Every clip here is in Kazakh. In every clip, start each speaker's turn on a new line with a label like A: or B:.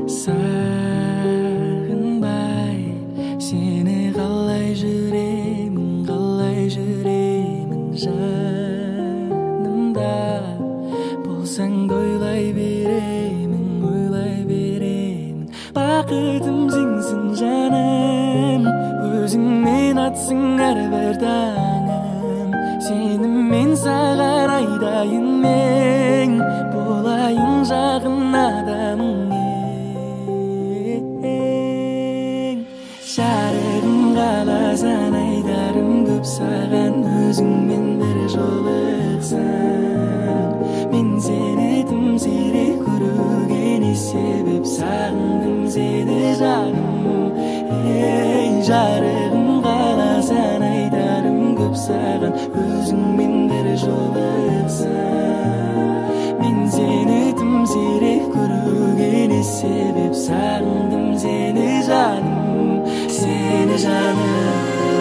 A: сағынбай сені қалай жүремін жанымда болсаң да ойлай беремін бақытым сенсің жаным өзіңмен атсың әрбір таңым сеніммен саған айдайын мен болайын жақын адамың жарығым қаласаң айтарым көп саған өзіңмен бір жолықсам мен сені тым сирек көруге не себеп сағындым сені жаным жарығым қаласаң айтарым көп саған өзіңмен бір жолықсам мен сені тым сирек көруге не себеп сағындым сені жаным seni canım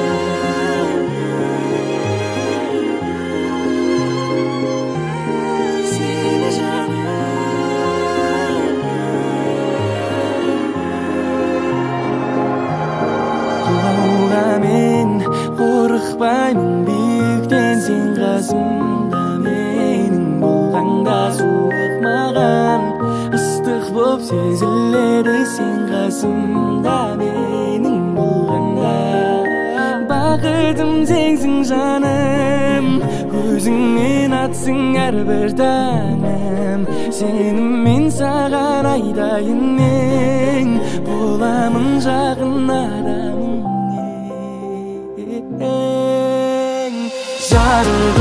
A: seni canım құлауға мен қорықпаймын биіктен сен қасымда менің болғанда суық маған ыстық боп сезіледі сен қасымда менің бақытым сенсің жаным өзіңмен атсың әрбір таңым сеніммен саған айдайын мен боламын жақын адамың жарығым